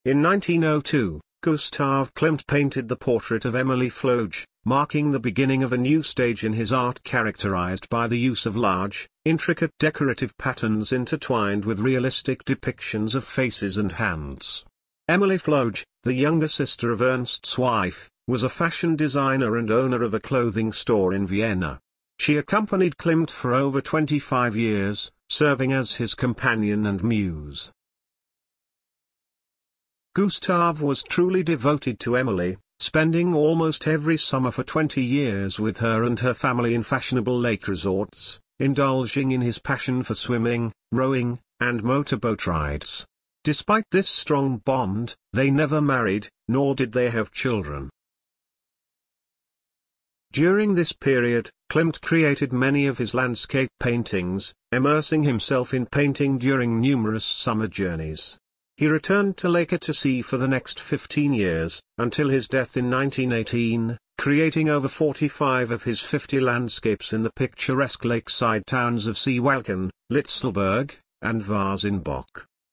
In 1902, Gustav Klimt painted the portrait of Emily Floge, marking the beginning of a new stage in his art characterized by the use of large, intricate decorative patterns intertwined with realistic depictions of faces and hands. Emily Floge, the younger sister of Ernst Zweig, was a fashion designer and owner of a clothing store in Vienna. She accompanied Klimt for over 25 years, serving as his companion and muse. Gustav was truly devoted to Emily, spending almost every summer for 20 years with her and her family in fashionable lake resorts, indulging in his passion for swimming, rowing, and motorboat rides. Despite this strong bond, they never married, nor did they have children. During this period, Klimt created many of his landscape paintings, immersing himself in painting during numerous summer journeys. He returned to Lake Annecy for the next 15 years, until his death in 1918, creating over 45 of his 50 landscapes in the picturesque lakeside towns of Seewalken, Litzelberg, and Varsenbach.